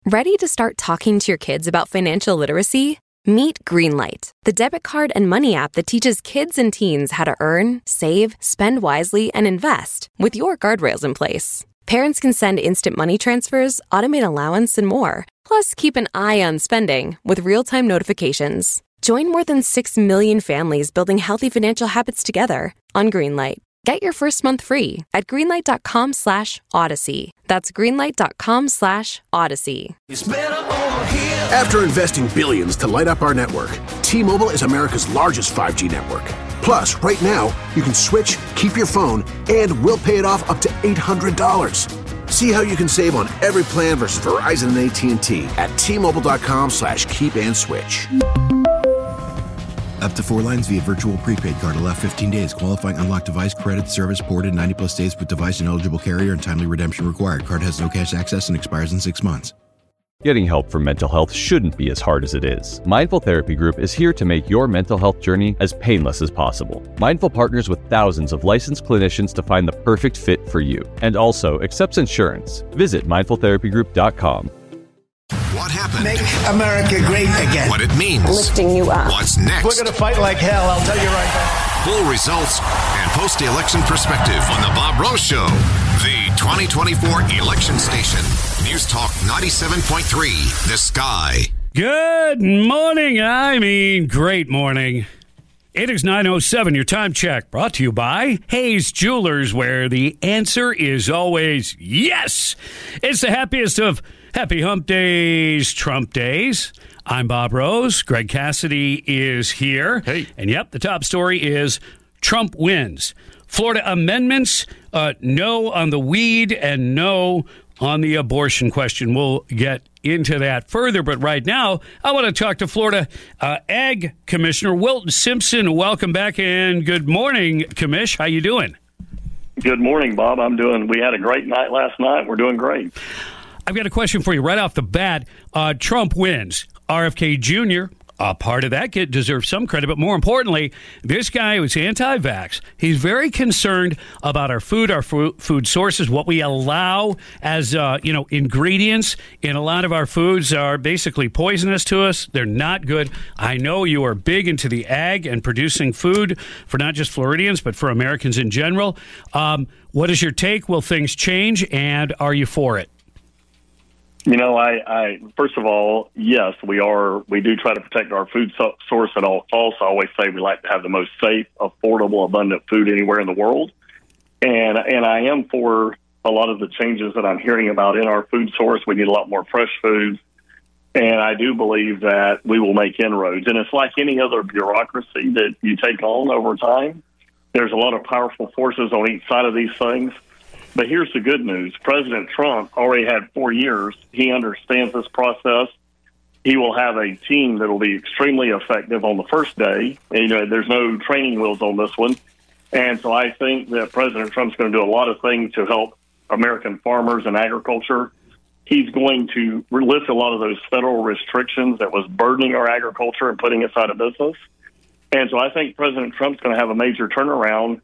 Ready to start talking to your kids about financial literacy? Meet Greenlight, the debit card and money app that teaches kids and teens how to earn, save, spend wisely, and invest with your guardrails in place. Parents can send instant money transfers, automate allowance, and more. Plus, keep an eye on spending with real-time notifications. Join more than 6 million families building healthy financial habits together on Greenlight. Get your first month free at greenlight.com/Odyssey. That's greenlight.com/Odyssey. After investing billions to light up our network, T-Mobile is America's largest 5G network. Plus, right now, you can switch, keep your phone, and we'll pay it off up to $800. See how you can save on every plan versus Verizon and AT&T at T-Mobile.com/keep and switch. Up to 4 lines via virtual prepaid card. Allow 15 days. Qualifying unlocked device credit service ported 90-plus days with device and eligible carrier and timely redemption required. Card has no cash access and expires in 6 months. Getting help for mental health shouldn't be as hard as it is. Mindful Therapy Group is here to make your mental health journey as painless as possible. Mindful partners with thousands of licensed clinicians to find the perfect fit for you, and also accepts insurance. Visit mindfultherapygroup.com. What happened? Make America great again. What it means. Lifting you up. What's next? We're going to fight like hell, I'll tell you right now. Full results and post-election perspective on The Bob Rose Show. The 2024 election station. News Talk 97.3, The Sky. Good morning. I mean, great morning. It is 9:07, your time check, brought to you by Hayes Jewelers, where the answer is always yes. It's the happiest of happy hump days, Trump days. I'm Bob Rose. Greg Cassidy is here. Hey. And yep, the top story is Trump wins. Florida amendments, no on the weed and no on the abortion question. We'll get into that further, but right now I want to talk to Florida Ag Commissioner Wilton Simpson. Welcome back and good morning, Commish. How you doing? Good morning, Bob. We had a great night last night. We're doing great. I've got a question for you right off the bat. Trump wins. RFK Jr., a part of that kid deserves some credit, but more importantly, this guy was anti-vax. He's very concerned about our food sources, what we allow as ingredients in a lot of our foods are basically poisonous to us. They're not good. I know you are big into the ag and producing food for not just Floridians, but for Americans in general. What is your take? Will things change, and are you for it? You know, I first of all, yes, we do try to protect our food source at all costs. I always say we like to have the most safe, affordable, abundant food anywhere in the world. And I am for a lot of the changes that I'm hearing about in our food source. We need a lot more fresh foods. And I do believe that we will make inroads. And it's like any other bureaucracy that you take on over time. There's a lot of powerful forces on each side of these things. But here's the good news. President Trump already had 4 years. He understands this process. He will have a team that will be extremely effective on the first day. And, there's no training wheels on this one. And so I think that President Trump's going to do a lot of things to help American farmers and agriculture. He's going to lift a lot of those federal restrictions that was burdening our agriculture and putting us out of business. And so I think President Trump's going to have a major turnaround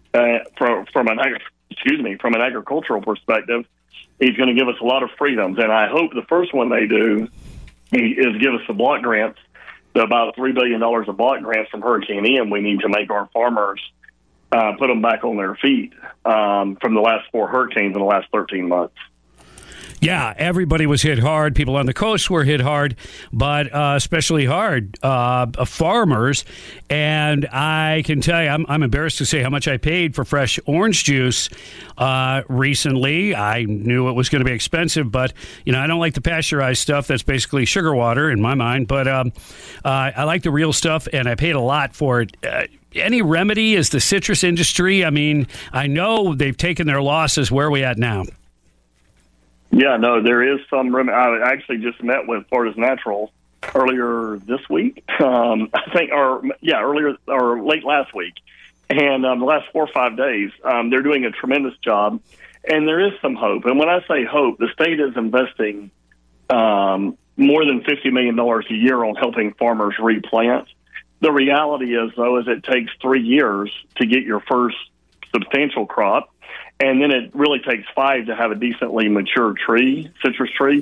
from an agricultural perspective. He's going to give us a lot of freedoms. And I hope the first one they do is give us the block grants, about $3 billion of block grants from Hurricane Ian. We need to make our farmers put them back on their feet from the last 4 hurricanes in the last 13 months. Yeah, everybody was hit hard. People on the coast were hit hard, but especially hard farmers. And I can tell you, I'm embarrassed to say how much I paid for fresh orange juice recently. I knew it was going to be expensive, but I don't like the pasteurized stuff. That's basically sugar water in my mind. But I like the real stuff, and I paid a lot for it. Any remedy is the citrus industry. I mean, I know they've taken their losses. Where are we at now? Yeah, no, there is some. I actually just met with Florida's Natural earlier this week. I think, earlier or late last week, and the last 4 or 5 days, they're doing a tremendous job, and there is some hope. And when I say hope, the state is investing more than $50 million a year on helping farmers replant. The reality is, though, is it takes 3 years to get your first substantial crop. And then it really takes 5 to have a decently mature tree, citrus tree.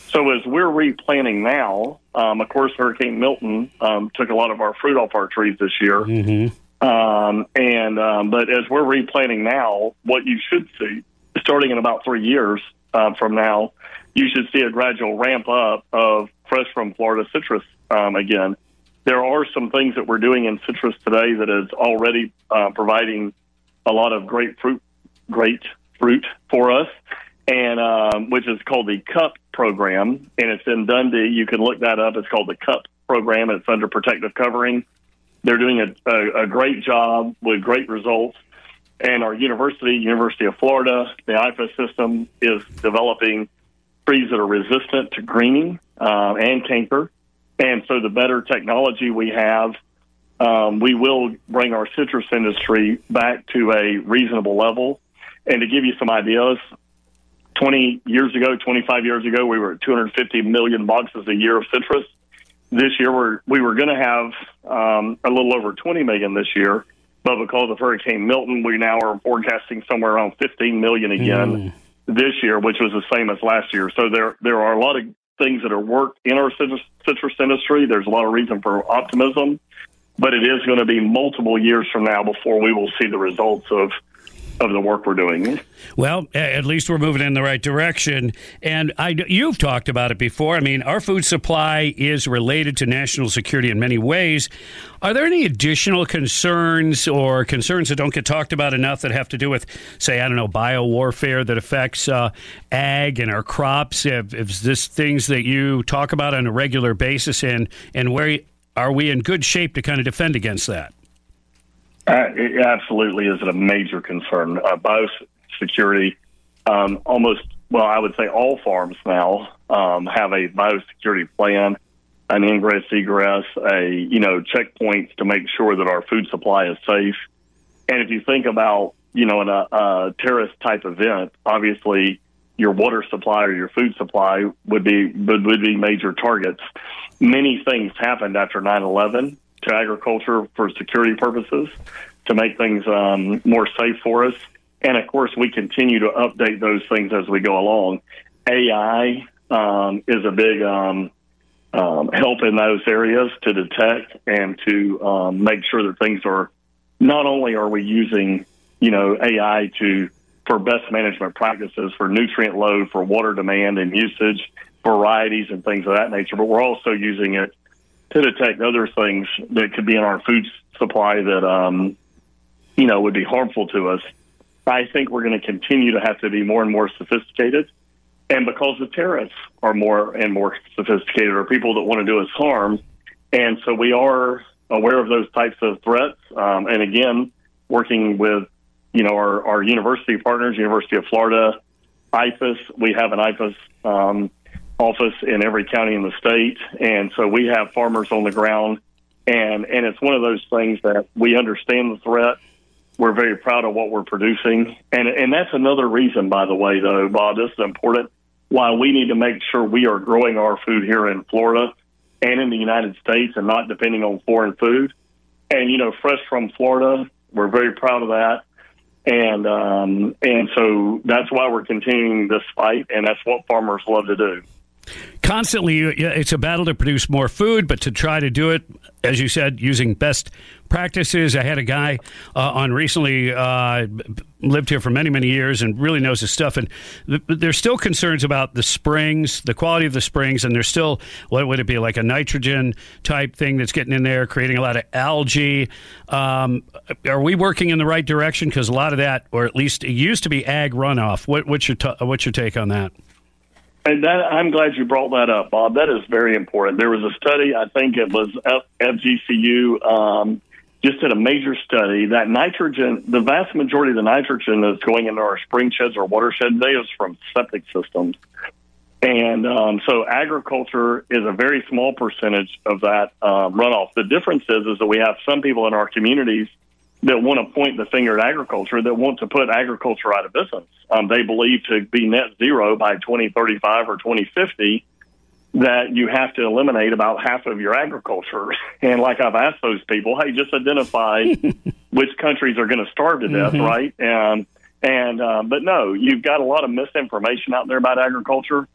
So as we're replanting now, of course, Hurricane Milton took a lot of our fruit off our trees this year. Mm-hmm. But as we're replanting now, what you should see, starting in about 3 years from now, you should see a gradual ramp up of fresh from Florida citrus again. There are some things that we're doing in citrus today that is already providing a lot of great fruit for us, and which is called the CUP program, and it's in Dundee. You can look that up. It's called the CUP program, and it's under protective covering. They're doing a great job with great results. And our University of Florida, the IFAS system, is developing trees that are resistant to greening and canker. And so the better technology we have, we will bring our citrus industry back to a reasonable level. And to give you some ideas, 25 years ago, we were at 250 million boxes a year of citrus. This year, we were going to have a little over 20 million this year, but because of Hurricane Milton, we now are forecasting somewhere around 15 million again this year, which was the same as last year. So there are a lot of things that are worked in our citrus industry. There's a lot of reason for optimism, but it is going to be multiple years from now before we will see the results of the work we're doing. Well, at least we're moving in the right direction. And you've talked about it before. I mean, our food supply is related to national security in many ways. Are there any additional concerns or concerns that don't get talked about enough that have to do with, say, biowarfare that affects ag and our crops? Is this things that you talk about on a regular basis, and where are we in good shape to kind of defend against that? It absolutely is a major concern. Biosecurity, I would say all farms now have a biosecurity plan, an ingress, egress, checkpoints to make sure that our food supply is safe. And if you think about, in a terrorist type event, obviously your water supply or your food supply would be major targets. Many things happened after 9/11. To agriculture for security purposes, to make things more safe for us. And, of course, we continue to update those things as we go along. AI is a big help in those areas to detect and to make sure that things are – not only are we using, AI for best management practices, for nutrient load, for water demand and usage, varieties and things of that nature, but we're also using it to detect other things that could be in our food supply that, would be harmful to us. I think we're going to continue to have to be more and more sophisticated. And because the terrorists are more and more sophisticated, or people that want to do us harm. And so we are aware of those types of threats. And again, working with, our university partners, University of Florida, IFAS, we have an IFAS office in every county in the state, and so we have farmers on the ground, and it's one of those things that we understand the threat. We're very proud of what we're producing, and that's another reason, by the way, though, Bob, this is important, why we need to make sure we are growing our food here in Florida and in the United States and not depending on foreign food. And, fresh from Florida, we're very proud of that. And so that's why we're continuing this fight, and that's what farmers love to do. Constantly, it's a battle to produce more food, but to try to do it, as you said, using best practices. I had a guy on recently, lived here for many, many years and really knows his stuff. And there's still concerns about the springs, the quality of the springs, and there's still, what would it be, like a nitrogen type thing that's getting in there, creating a lot of algae. Are we working in the right direction? Because a lot of that, or at least it used to be ag runoff. What's your take on that? And I'm glad you brought that up, Bob. That is very important. There was a study, I think it was FGCU, just did a major study that nitrogen, the vast majority of the nitrogen that's going into our spring sheds or watershed today is from septic systems. And so agriculture is a very small percentage of that runoff. The difference is that we have some people in our communities that want to point the finger at agriculture, that want to put agriculture out of business. They believe to be net zero by 2035 or 2050, that you have to eliminate about half of your agriculture. And like I've asked those people, hey, just identify which countries are going to starve to death, right? But no, you've got a lot of misinformation out there about agriculture.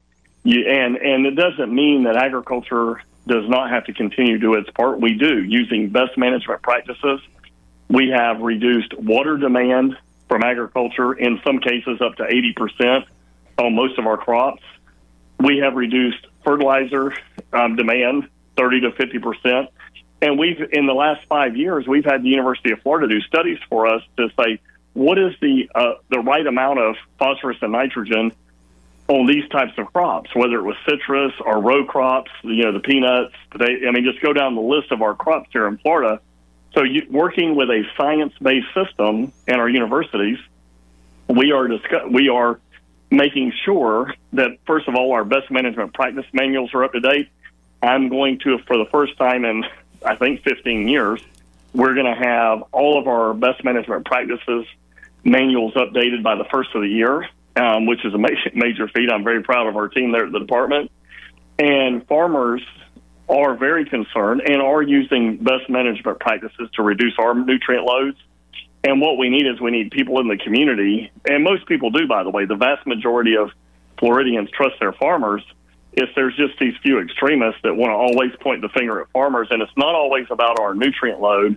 And it doesn't mean that agriculture does not have to continue to do its part. We do, using best management practices. We have reduced water demand from agriculture, in some cases up to 80% on most of our crops. We have reduced fertilizer demand 30 to 50%. And in the last 5 years, we've had the University of Florida do studies for us to say, what is the right amount of phosphorus and nitrogen on these types of crops, whether it was citrus or row crops, the peanuts. Just go down the list of our crops here in Florida. So working with a science-based system in our universities, we are making sure that, first of all, our best management practice manuals are up to date. I'm going to, for the first time in, I think, 15 years, we're going to have all of our best management practices manuals updated by the first of the year, which is a major feat. I'm very proud of our team there at the department. And farmers are very concerned and are using best management practices to reduce our nutrient loads. And what we need is people in the community, and most people do, by the way. The vast majority of Floridians trust their farmers. If there's just these few extremists that want to always point the finger at farmers, and it's not always about our nutrient load.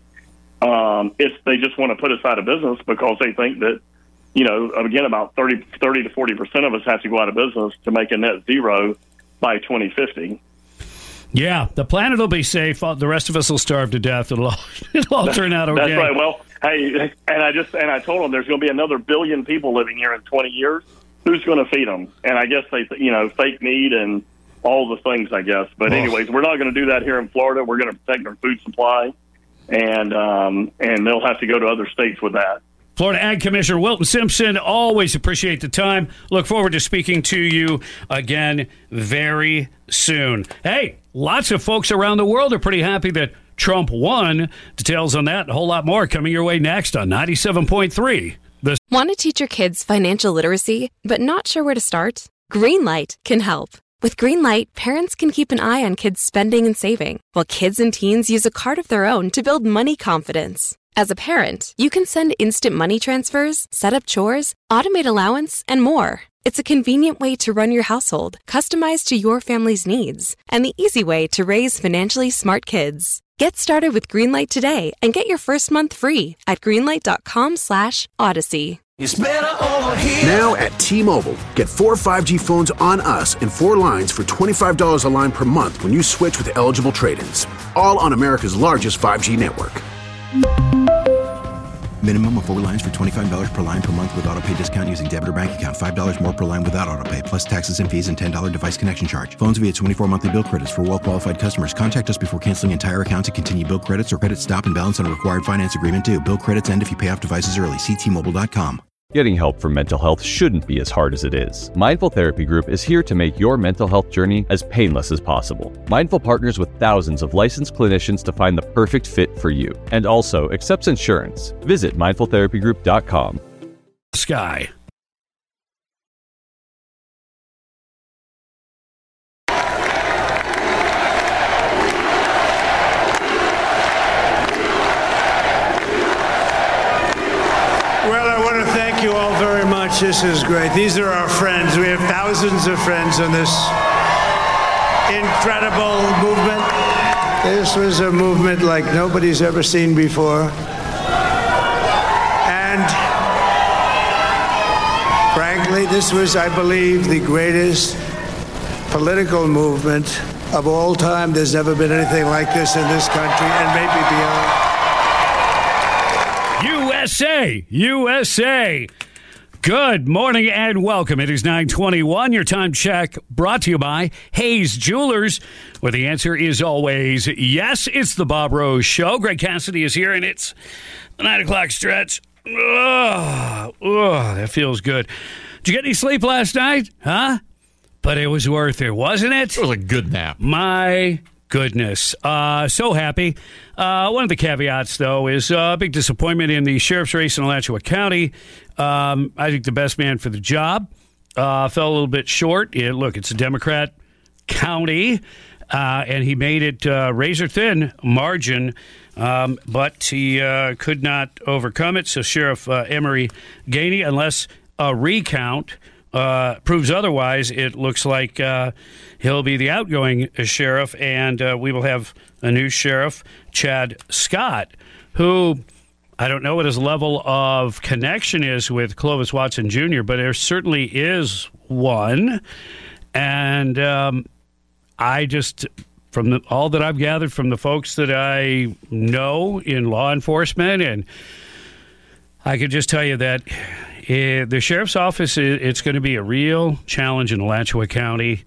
They just want to put us out of business because they think that, again, about 30 to 40% of us have to go out of business to make a net zero by 2050. Yeah, the planet will be safe. The rest of us will starve to death. It'll all turn out okay. That's right. Well, hey, and I told them there's going to be another billion people living here in 20 years. Who's going to feed them? And I guess fake meat and all the things, I guess. But anyways, we're not going to do that here in Florida. We're going to protect our food supply, and they'll have to go to other states with that. Florida Ag Commissioner Wilton Simpson, always appreciate the time. Look forward to speaking to you again very soon. Hey, lots of folks around the world are pretty happy that Trump won. Details on that and a whole lot more coming your way next on 97.3. Want to teach your kids financial literacy, but not sure where to start? Greenlight can help. With Greenlight, parents can keep an eye on kids' spending and saving, while kids and teens use a card of their own to build money confidence. As a parent, you can send instant money transfers, set up chores, automate allowance, and more. It's a convenient way to run your household, customized to your family's needs, and the easy way to raise financially smart kids. Get started with Greenlight today and get your first month free at greenlight.com/Odyssey. It's better over here. Now at T-Mobile, get 4 5G phones on us and 4 lines for $25 a line per month when you switch with eligible trade-ins. All on America's largest 5G network. Minimum of 4 lines for $25 per line per month with autopay discount using debit or bank account. $5 more per line without autopay, plus taxes and fees and $10 device connection charge. Phones via 24 monthly bill credits for well-qualified customers. Contact us before canceling entire account to continue bill credits or credit stop and balance on a required finance agreement due. Bill credits end if you pay off devices early. See T-Mobile.com. Getting help for mental health shouldn't be as hard as it is. Mindful Therapy Group is here to make your mental health journey as painless as possible. Mindful partners with thousands of licensed clinicians to find the perfect fit for you, and also accepts insurance. Visit mindfultherapygroup.com. Sky. This is great. These are our friends. We have thousands of friends on this incredible movement. This was a movement like nobody's ever seen before. And frankly, this was, I believe, the greatest political movement of all time. There's never been anything like this in this country and maybe beyond. USA! Good morning and welcome. It is 9:21. Your time check brought to you by Hayes Jewelers, where the answer is always yes. It's the Bob Rose Show. Greg Cassidy is here, and it's the 9 o'clock stretch. That feels good. Did you get any sleep last night? Huh? But it was worth it, wasn't it? It was a good nap. My goodness. So happy. One of the caveats, though, is a big disappointment in the sheriff's race in Alachua County. I think the best man for the job fell a little bit short. Look, it's a Democrat county, and he made it razor-thin margin, but he could not overcome it. So Sheriff Emery Gainey, unless a recount proves otherwise, it looks like he'll be the outgoing sheriff, and we will have a new sheriff, Chad Scott, who I don't know what his level of connection is with Clovis Watson Jr., but there certainly is one. And I just, from all that I've gathered from the folks that I know in law enforcement, and I could just tell you that the sheriff's office, it's going to be a real challenge in Alachua County.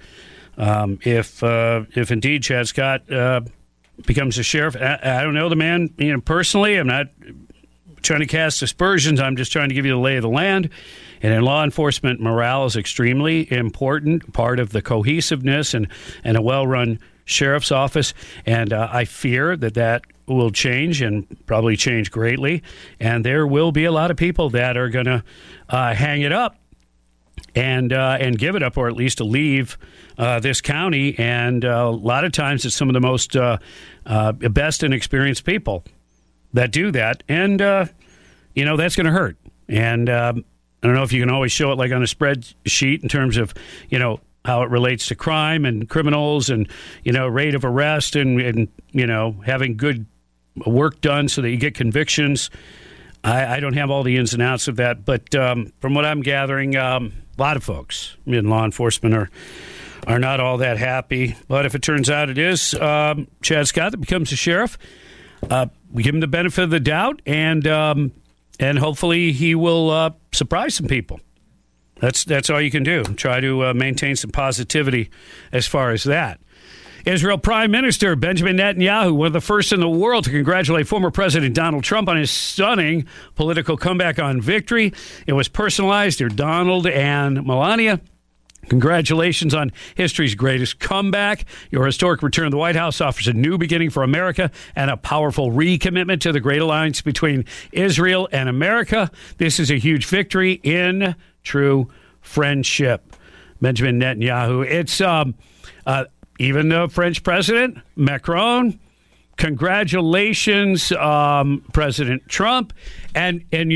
If indeed Chad Scott becomes a sheriff, I don't know the man personally. I'm not trying to cast aspersions. I'm just trying to give you the lay of the land. And in law enforcement, morale is extremely important, part of the cohesiveness and a well-run sheriff's office. And I fear that will change, and probably change greatly. And there will be a lot of people that are going to hang it up and give it up, or at least leave this county. And a lot of times it's some of the most best and experienced people that do that. And, that's going to hurt. And I don't know if you can always show it like on a spreadsheet in terms of, how it relates to crime and criminals and, rate of arrest and having good work done so that you get convictions. I don't have all the ins and outs of that, but from what I'm gathering, a lot of folks in law enforcement are not all that happy. But if it turns out it is Chad Scott that becomes the sheriff, we give him the benefit of the doubt, and hopefully he will surprise some people. That's all you can do. Try to maintain some positivity as far as that. Israel Prime Minister Benjamin Netanyahu, one of the first in the world to congratulate former President Donald Trump on his stunning political comeback on victory. It was personalized. Dear Donald and Melania, congratulations on history's greatest comeback. Your historic return to the White House offers a new beginning for America and a powerful recommitment to the great alliance between Israel and America. This is a huge victory in true friendship. Benjamin Netanyahu. It's even the French president, Macron. Congratulations, President Trump. And if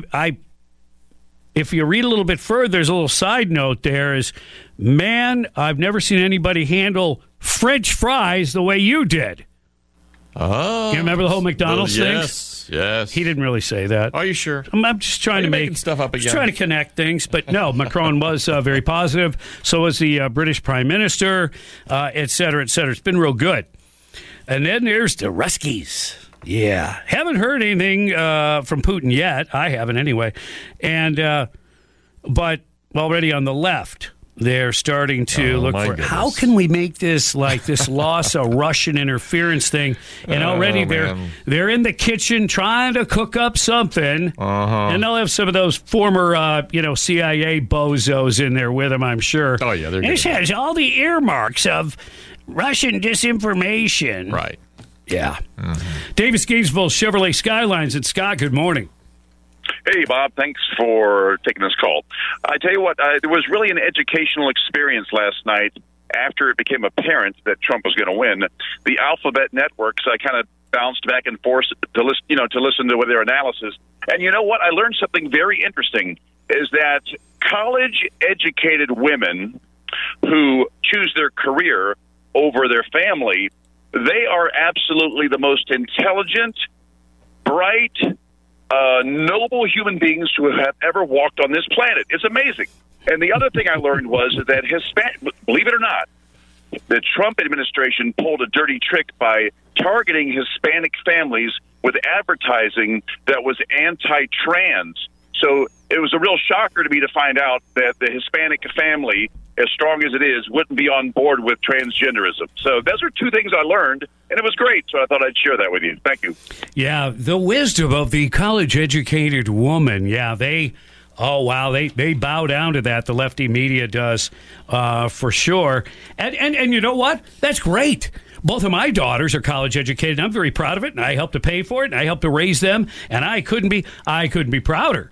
you read a little bit further, there's a little side note there is, man, I've never seen anybody handle French fries the way you did. Oh. You remember the whole McDonald's thing? Yes. He didn't really say that. Are you sure? I'm just trying to make stuff up again. Just trying to connect things. But no, Macron was very positive. So was the British Prime Minister, et cetera, et cetera. It's been real good. And then there's the Ruskies. Yeah. Haven't heard anything from Putin yet. I haven't anyway. And but already on the left, they're starting to look for how can we make this like this loss of Russian interference thing. And already they're in the kitchen trying to cook up something. And they'll have some of those former CIA bozos in there with them, I'm sure. Oh, yeah. This has all the earmarks of Russian disinformation. Right. Yeah. Davis Gainesville Chevrolet Skylines. And Scott, good morning. Hey, Bob. Thanks for taking this call. I tell you what, there was really an educational experience last night after it became apparent that Trump was going to win. The alphabet networks, I kind of bounced back and forth to listen to their analysis. And you know what? I learned something very interesting, is that college-educated women who choose their career over their family, they are absolutely the most intelligent, bright, noble human beings who have ever walked on this planet. It's amazing. And the other thing I learned was that believe it or not, the Trump administration pulled a dirty trick by targeting Hispanic families with advertising that was anti-trans. So it was a real shocker to me to find out that the Hispanic family, as strong as it is, wouldn't be on board with transgenderism. So those are two things I learned, and it was great, so I thought I'd share that with you. Thank you. Yeah, the wisdom of the college-educated woman. Yeah, they bow down to that. The lefty media does, for sure. And you know what? That's great. Both of my daughters are college-educated, and I'm very proud of it, and I helped to pay for it, and I helped to raise them, and I couldn't be prouder.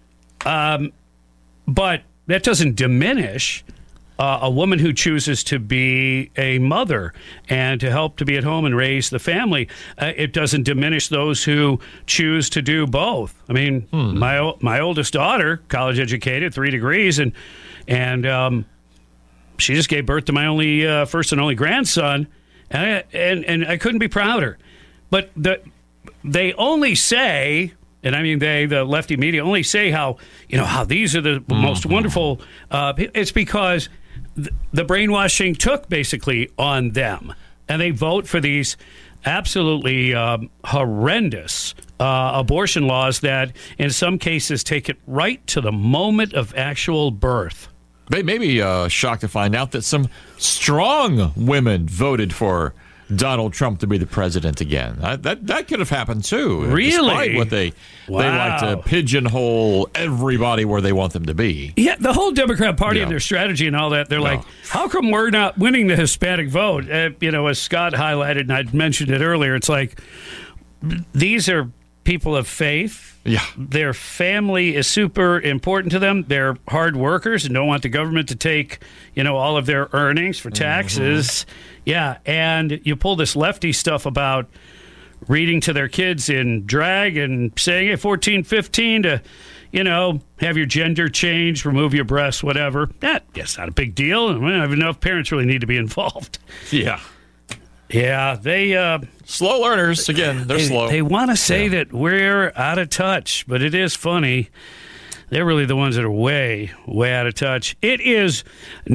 But that doesn't diminish a woman who chooses to be a mother and to help to be at home and raise the family. It doesn't diminish those who choose to do both. I mean, my oldest daughter, college educated, 3 degrees, and And she just gave birth to my only first and only grandson, and I couldn't be prouder. But they only say, and I mean the lefty media only say how these are the most wonderful. It's because the brainwashing took basically on them, and they vote for these absolutely horrendous abortion laws that in some cases take it right to the moment of actual birth. They may be shocked to find out that some strong women voted for Donald Trump to be the president again. That could have happened too. Really? Despite what they like to pigeonhole everybody where they want them to be. Yeah, the whole Democrat Party and their strategy and all that, they're like, how come we're not winning the Hispanic vote? As Scott highlighted, and I mentioned it earlier, it's like these are people of faith. Yeah. Their family is super important to them. They're hard workers and don't want the government to take, all of their earnings for taxes. Mm-hmm. Yeah, and you pull this lefty stuff about reading to their kids in drag and saying, hey, 14, 15 to, have your gender changed, remove your breasts, whatever. That's not a big deal. I don't even know if parents really need to be involved. Yeah. Yeah, they... slow learners. Again, they're slow. They want to say that we're out of touch, but it is funny. They're really the ones that are way, way out of touch. It is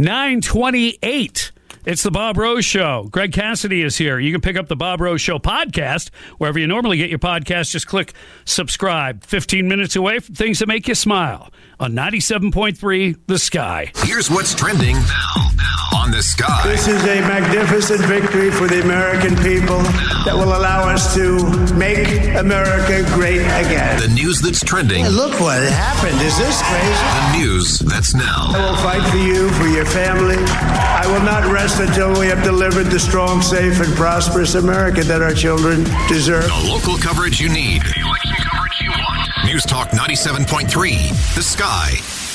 9:28. It's the Bob Rose Show. Greg Cassidy is here. You can pick up the Bob Rose Show podcast wherever you normally get your podcast. Just click subscribe. 15 minutes away from things that make you smile on 97.3 The Sky. Here's what's trending now on The Sky. This is a magnificent victory for the American people that will allow us to make America great again. The news that's trending. Hey, look what happened. Is this crazy? The news that's now. I will fight for you, for your family. I will not rest until we have delivered the strong, safe, and prosperous America that our children deserve. The local coverage you need. The election coverage you want. News Talk 97.3. The Sky.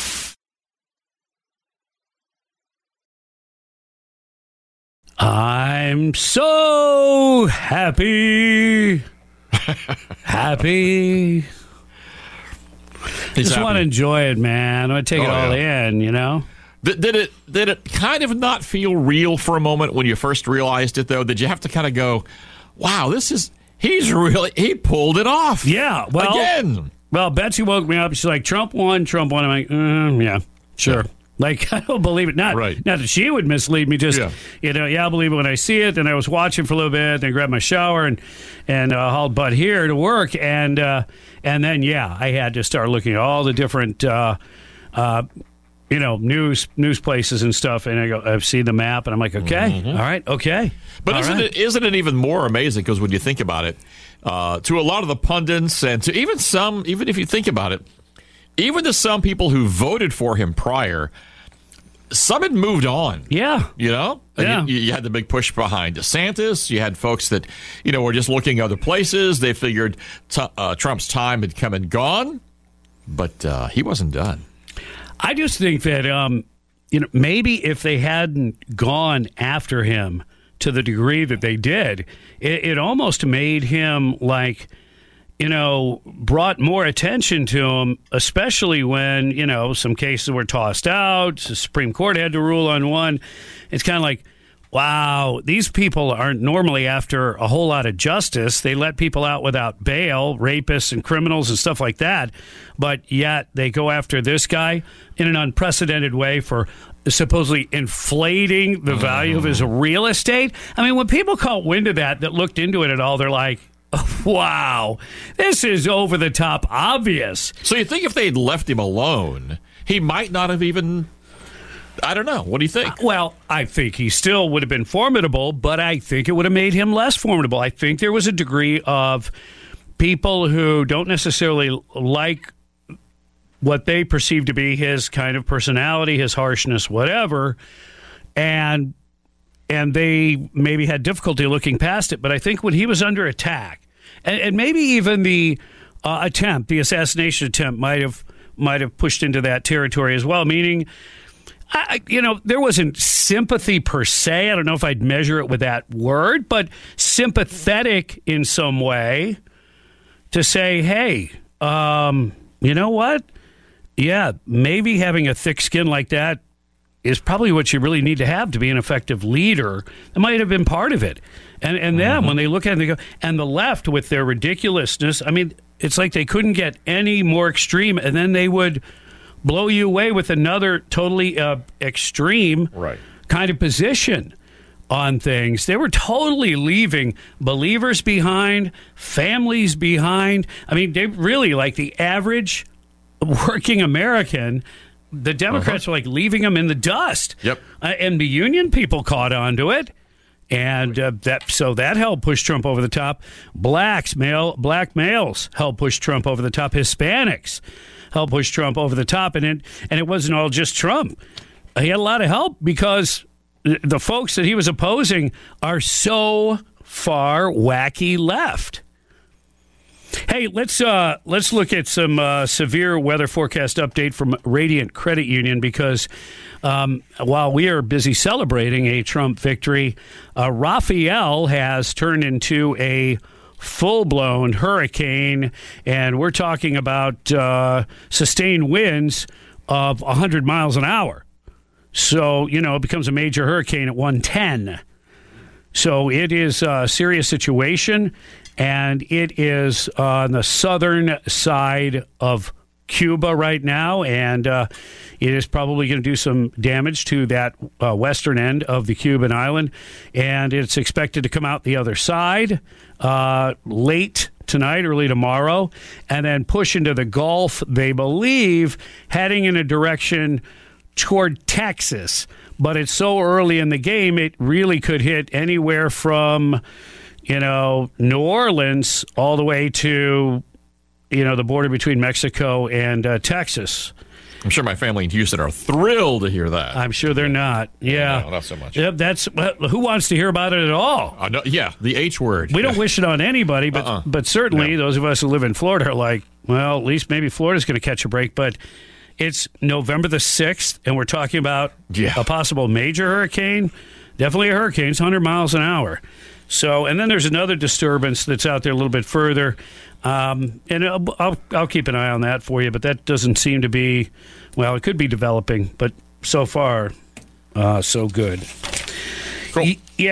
I'm so happy. Happy. Just want to enjoy it, man. I want to take it all in, Did it kind of not feel real for a moment when you first realized it, though? Did you have to kind of go, wow, he pulled it off. Yeah. Well, again. Well, Betsy woke me up. She's like, Trump won. I'm like, yeah, sure. Yeah. Like, I don't believe it. Not that she would mislead me. Just, I'll believe it when I see it. And I was watching for a little bit. Then I grabbed my shower and hauled butt here to work. And then, I had to start looking at all the different, news places and stuff. And I've seen the map. And I'm like, okay, all right, okay. But isn't it even more amazing? Because when you think about it, to a lot of the pundits and to even if you think about it, even to some people who voted for him prior, some had moved on. Yeah. Yeah. You had the big push behind DeSantis. You had folks that, were just looking other places. They figured Trump's time had come and gone, but he wasn't done. I just think that, maybe if they hadn't gone after him to the degree that they did, it almost made him like, brought more attention to him, especially when, some cases were tossed out. The Supreme Court had to rule on one. It's kind of like, wow, these people aren't normally after a whole lot of justice. They let people out without bail, rapists and criminals and stuff like that. But yet they go after this guy in an unprecedented way for supposedly inflating the value of his real estate. I mean, when people caught wind of that looked into it at all, they're like, wow, this is over the top obvious. So you think if they'd left him alone, he might not have even, I don't know. What do you think? Well, I think he still would have been formidable, but I think it would have made him less formidable. I think there was a degree of people who don't necessarily like what they perceive to be his kind of personality, his harshness, whatever, and they maybe had difficulty looking past it. But I think when he was under attack, and maybe even the assassination attempt might have pushed into that territory as well, meaning, there wasn't sympathy per se. I don't know if I'd measure it with that word, but sympathetic in some way to say, hey, you know what? yeah, maybe having a thick skin like that is probably what you really need to have to be an effective leader. That might have been part of it. And then when they look at it, they go, and the left with their ridiculousness, I mean, it's like they couldn't get any more extreme, and then they would blow you away with another totally extreme kind of position on things. They were totally leaving believers behind, families behind. I mean, they really, like the average working American, the Democrats were like leaving them in the dust. Yep. And the union people caught on to it. And that helped push Trump over the top. Black males helped push Trump over the top. Hispanics helped push Trump over the top. And it wasn't all just Trump. He had a lot of help because the folks that he was opposing are so far wacky left. Hey, let's look at some severe weather forecast update from Radiant Credit Union because while we are busy celebrating a Trump victory, Rafael has turned into a full-blown hurricane, and we're talking about sustained winds of 100 miles an hour. So, it becomes a major hurricane at 110. So it is a serious situation. And it is on the southern side of Cuba right now, and it is probably going to do some damage to that western end of the Cuban island. And it's expected to come out the other side late tonight, early tomorrow, and then push into the Gulf, they believe, heading in a direction toward Texas. But it's so early in the game, it really could hit anywhere from New Orleans all the way to, the border between Mexico and Texas. I'm sure my family in Houston are thrilled to hear that. I'm sure they're not. Yeah. No, not so much. Yep, who wants to hear about it at all? No, yeah, the H word. We don't wish it on anybody, but certainly those of us who live in Florida are like, well, at least maybe Florida's going to catch a break. But it's November the 6th, and we're talking about a possible major hurricane. Definitely a hurricane. It's 100 miles an hour. So, and then there's another disturbance that's out there a little bit further, and I'll keep an eye on that for you. But that doesn't seem to be, well, it could be developing, but so far, so good. Cool.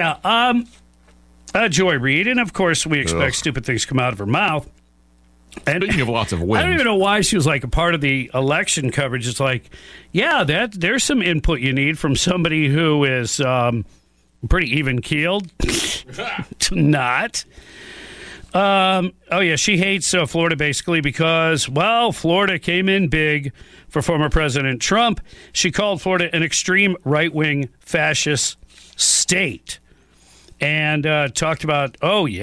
Joy Reid, and of course we expect stupid things to come out of her mouth. And speaking of lots of wind, I don't even know why she was like a part of the election coverage. It's like, there's some input you need from somebody who is pretty even-keeled. Not. She hates Florida basically because, Florida came in big for former President Trump. She called Florida an extreme right-wing fascist state and talked about,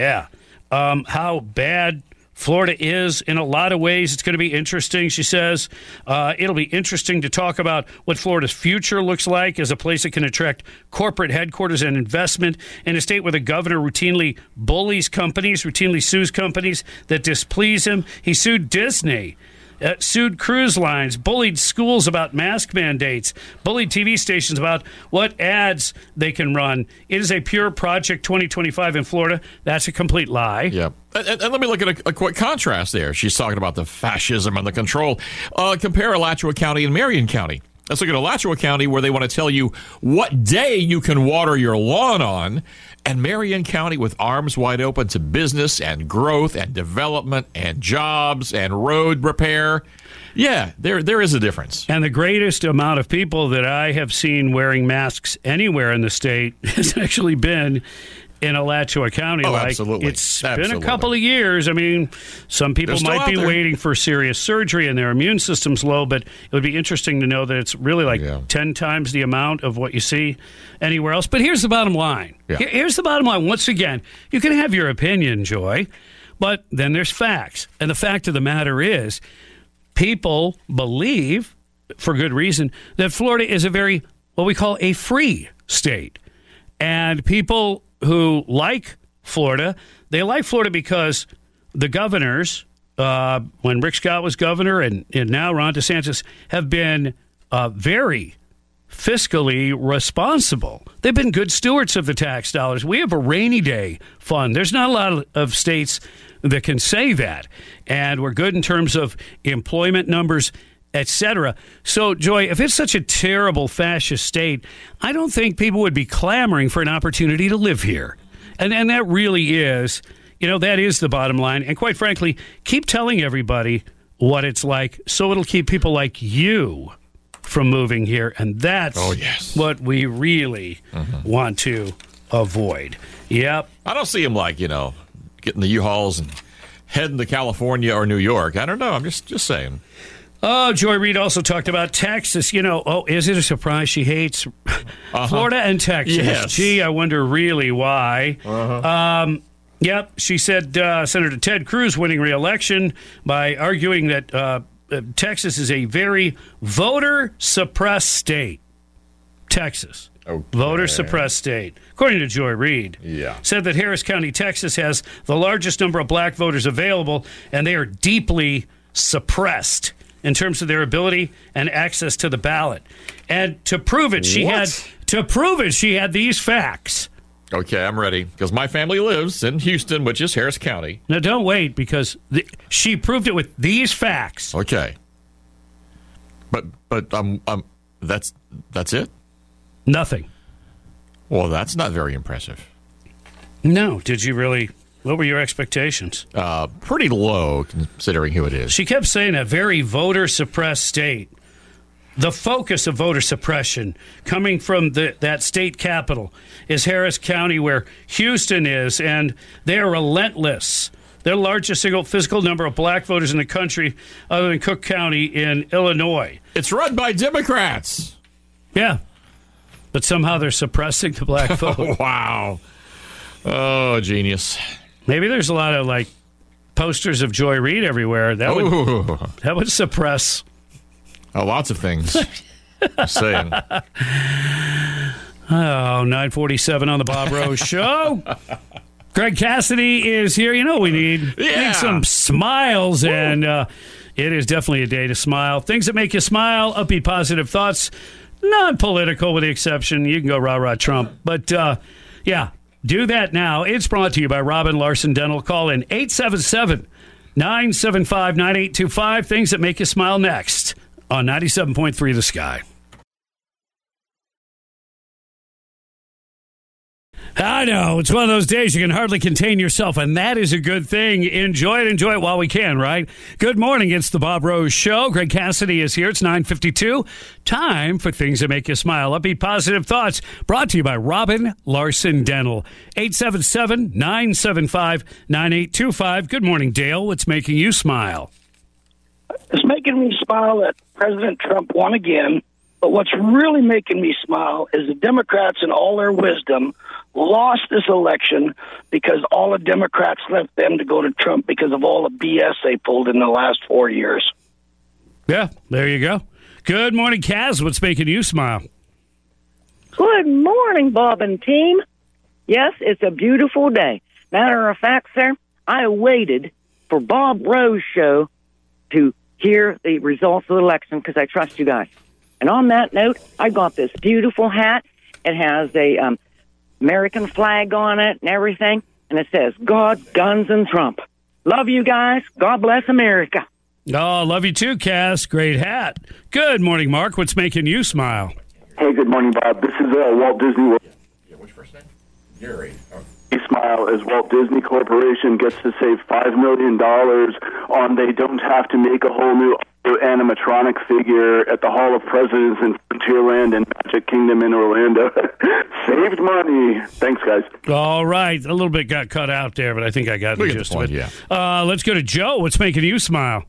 how bad Florida is in a lot of ways. It's going to be interesting, she says. It'll be interesting to talk about what Florida's future looks like as a place that can attract corporate headquarters and investment in a state where the governor routinely bullies companies, routinely sues companies that displease him. He sued Disney. Sued cruise lines, bullied schools about mask mandates, bullied TV stations about what ads they can run. It is a pure Project 2025 in Florida. That's a complete lie. Yeah. And let me look at a quick contrast there. She's talking about the fascism and the control. Compare Alachua County and Marion County. Let's look at Alachua County, where they want to tell you what day you can water your lawn on, and Marion County with arms wide open to business and growth and development and jobs and road repair. Yeah, there is a difference. And the greatest amount of people that I have seen wearing masks anywhere in the state has actually been in Alachua County. Absolutely. It's been a couple of years. I mean, some people might be waiting for serious surgery and their immune system's low, but it would be interesting to know that it's really 10 times the amount of what you see anywhere else. But here's the bottom line. Yeah. Here's the bottom line. Once again, you can have your opinion, Joy, but then there's facts. And the fact of the matter is, people believe, for good reason, that Florida is what we call a free state. And people who like Florida, they like Florida because the governors, when Rick Scott was governor and now Ron DeSantis, have been very fiscally responsible. They've been good stewards of the tax dollars. We have a rainy day fund. There's not a lot of states that can say that. And we're good in terms of employment numbers etc. So, Joy, if it's such a terrible fascist state, I don't think people would be clamoring for an opportunity to live here. And that really is, that is the bottom line. And quite frankly, keep telling everybody what it's like so it'll keep people like you from moving here. And that's what we really want to avoid. Yep. I don't see him getting the U-Hauls and heading to California or New York. I don't know. I'm just saying. Oh, Joy Reid also talked about Texas. Is it a surprise she hates Florida and Texas? Yes. Gee, I wonder really why. Yep, she said Senator Ted Cruz winning re-election by arguing that Texas is a very voter-suppressed state. Texas. Okay. Voter-suppressed state. According to Joy Reid. Yeah. Said that Harris County, Texas has the largest number of black voters available, and they are deeply suppressed in terms of their ability and access to the ballot. And to prove it, she had these facts. Okay, I'm ready. Because my family lives in Houston, which is Harris County. Now, don't wait, because she proved it with these facts. Okay. But that's it? Nothing. Well, that's not very impressive. No. Did you really? What were your expectations? Pretty low, considering who it is. She kept saying a very voter-suppressed state. The focus of voter suppression coming from that state capital is Harris County, where Houston is, and they are relentless. Their largest single physical number of black voters in the country, other than Cook County in Illinois. It's run by Democrats. Yeah. But somehow they're suppressing the black vote. Wow. Oh, genius. Maybe there's a lot of, posters of Joy Reid everywhere. That would suppress... Oh, lots of things. Just saying. 9:47 on the Bob Rose Show. Greg Cassidy is here. We need some smiles, and it is definitely a day to smile. Things that make you smile, upbeat, positive thoughts, non-political with the exception. You can go rah-rah Trump. But, do that now. It's brought to you by Robin Larson Dental. Call in 877-975-9825. Things that make you smile next on 97.3 The Sky. I know. It's one of those days you can hardly contain yourself, and that is a good thing. Enjoy it while we can, right? Good morning. It's the Bob Rose Show. Greg Cassidy is here. It's 9:52. Time for Things That Make You Smile. Upbeat positive thoughts brought to you by Robin Larson Dental. 877-975-9825. Good morning, Dale. What's making you smile? It's making me smile that President Trump won again. But what's really making me smile is the Democrats, in all their wisdom, lost this election because all the Democrats left them to go to Trump because of all the BS they pulled in the last 4 years. Yeah, there you go. Good morning, Kaz. What's making you smile? Good morning, Bob and team. Yes, it's a beautiful day. Matter of fact, sir, I waited for Bob Rose Show to hear the results of the election because I trust you guys. And on that note, I got this beautiful hat. It has a American flag on it and everything, and it says, God, Guns, and Trump. Love you guys. God bless America. Oh, love you too, Cass. Great hat. Good morning, Mark. What's making you smile? Hey, good morning, Bob. This is Walt Disney World. Yeah, what's your first name? Gary. Smile as Walt Disney Corporation gets to save $5 million on they don't have to make a whole new animatronic figure at the Hall of Presidents in Frontierland and Magic Kingdom in Orlando. Saved money. Thanks, guys. All right. A little bit got cut out there, but I think I got the gist of it. Yeah. Let's go to Joe. What's making you smile?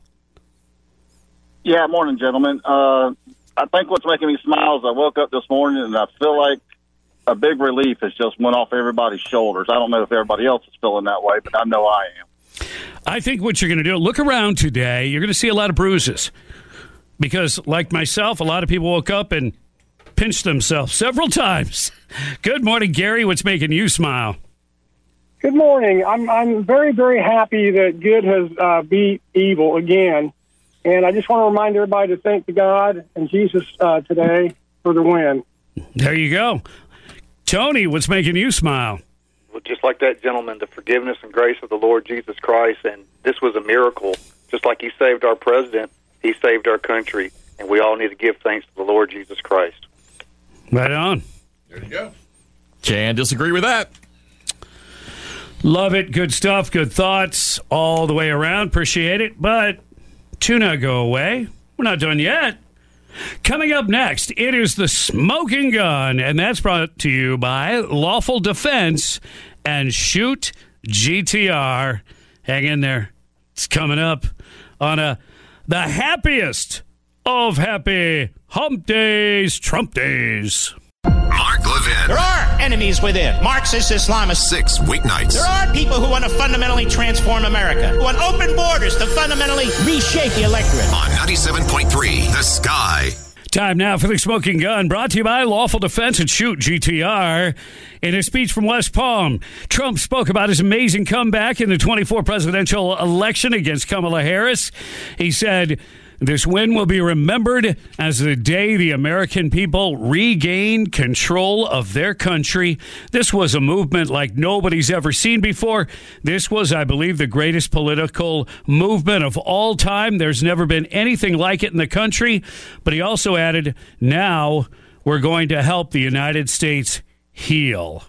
Yeah, morning, gentlemen. I think what's making me smile is I woke up this morning and I feel like a big relief has just went off everybody's shoulders. I don't know if everybody else is feeling that way, but I know I am. I think what you're going to do, look around today, you're going to see a lot of bruises. Because, like myself, a lot of people woke up and pinched themselves several times. Good morning, Gary. What's making you smile? Good morning. I'm very, very happy that good has beat evil again. And I just want to remind everybody to thank God and Jesus today for the win. There you go. Tony, what's making you smile? Well, just like that gentleman, the forgiveness and grace of the Lord Jesus Christ, and this was a miracle. Just like he saved our president, He saved our country, and we all need to give thanks to the Lord Jesus Christ. Right on. There you go. Can't disagree with that. Love it. Good stuff. Good thoughts all the way around. Appreciate it. But do not go away. We're not done yet. Coming up next, it is the Smoking Gun, and that's brought to you by Lawful Defense and Shoot GTR. Hang in there. It's coming up on the happiest of happy hump days, Trump days. Mark Levin. There are enemies within. Marxist, Islamists. 6 weeknights. There are people who want to fundamentally transform America, who want open borders to fundamentally reshape the electorate. On 97.3, The Sky. Time now for the Smoking Gun, brought to you by Lawful Defense and Shoot GTR. In a speech from West Palm, Trump spoke about his amazing comeback in the 24 presidential election against Kamala Harris. He said, "This win will be remembered as the day the American people regained control of their country. This was a movement like nobody's ever seen before. This was, I believe, the greatest political movement of all time. There's never been anything like it in the country." But he also added, "Now we're going to help the United States heal."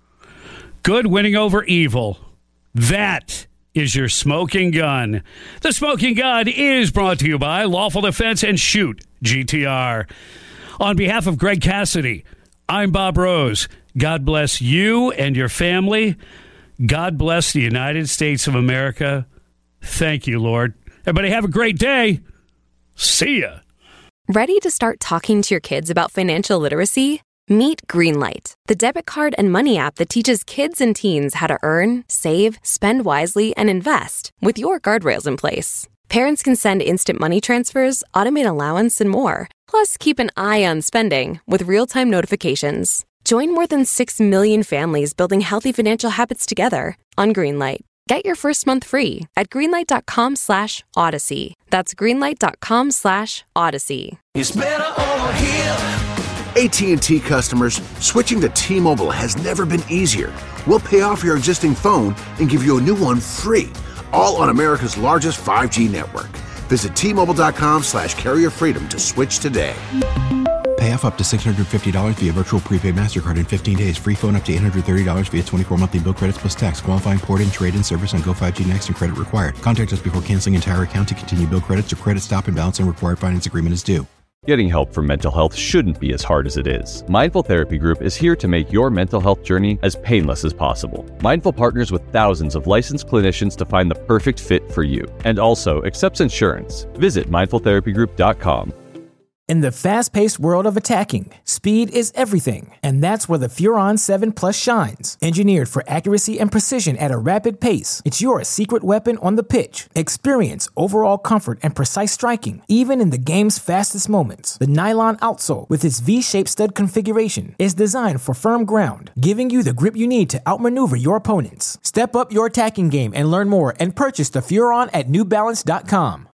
Good winning over evil. That is your Smoking Gun. The Smoking Gun is brought to you by Lawful Defense and Shoot GTR. On behalf of Greg Cassidy, I'm Bob Rose. God bless you and your family. God bless the United States of America. Thank you, Lord. Everybody have a great day. See ya. Ready to start talking to your kids about financial literacy? Meet Greenlight, the debit card and money app that teaches kids and teens how to earn, save, spend wisely, and invest with your guardrails in place. Parents can send instant money transfers, automate allowance, and more. Plus, keep an eye on spending with real-time notifications. Join more than 6 million families building healthy financial habits together on Greenlight. Get your first month free at greenlight.com/Odyssey. That's greenlight.com/Odyssey. It's better over here. AT&T customers, switching to T-Mobile has never been easier. We'll pay off your existing phone and give you a new one free, all on America's largest 5G network. Visit T-Mobile.com/carrier freedom to switch today. Pay off up to $650 via virtual prepaid MasterCard in 15 days. Free phone up to $830 via 24 monthly bill credits plus tax. Qualifying port-in, trade-in service on Go 5G Next and credit required. Contact us before canceling entire account to continue bill credits or credit stop and balance and required finance agreement is due. Getting help for mental health shouldn't be as hard as it is. Mindful Therapy Group is here to make your mental health journey as painless as possible. Mindful partners with thousands of licensed clinicians to find the perfect fit for you, and also accepts insurance. Visit mindfultherapygroup.com. In the fast-paced world of attacking, speed is everything, and that's where the Furon 7 Plus shines. Engineered for accuracy and precision at a rapid pace, it's your secret weapon on the pitch. Experience overall comfort and precise striking, even in the game's fastest moments. The nylon outsole, with its V-shaped stud configuration, is designed for firm ground, giving you the grip you need to outmaneuver your opponents. Step up your attacking game and learn more and purchase the Furon at NewBalance.com.